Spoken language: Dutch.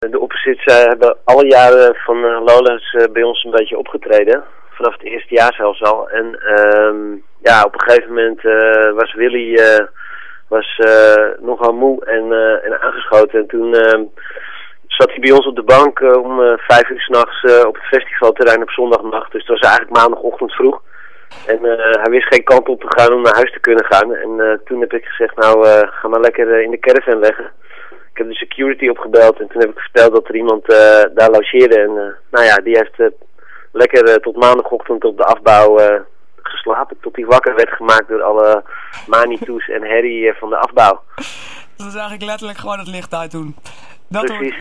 De Opposites hebben alle jaren van Lowlands bij ons een beetje opgetreden. Vanaf het eerste jaar zelfs al. En op een gegeven moment was Willy nogal moe en aangeschoten. En toen zat hij bij ons op de bank om 5 uur 's nachts op het festivalterrein op zondagnacht. Dus het was eigenlijk maandagochtend vroeg. En hij wist geen kant op te gaan om naar huis te kunnen gaan. En toen heb ik gezegd, ga maar lekker in de caravan leggen. Ik heb de security opgebeld en toen heb ik verteld dat er iemand daar logeerde. En die heeft lekker tot maandagochtend op de afbouw geslapen. Tot hij wakker werd gemaakt door alle manitoes en herrie van de afbouw. Dat is eigenlijk letterlijk gewoon het licht uit doen. Precies.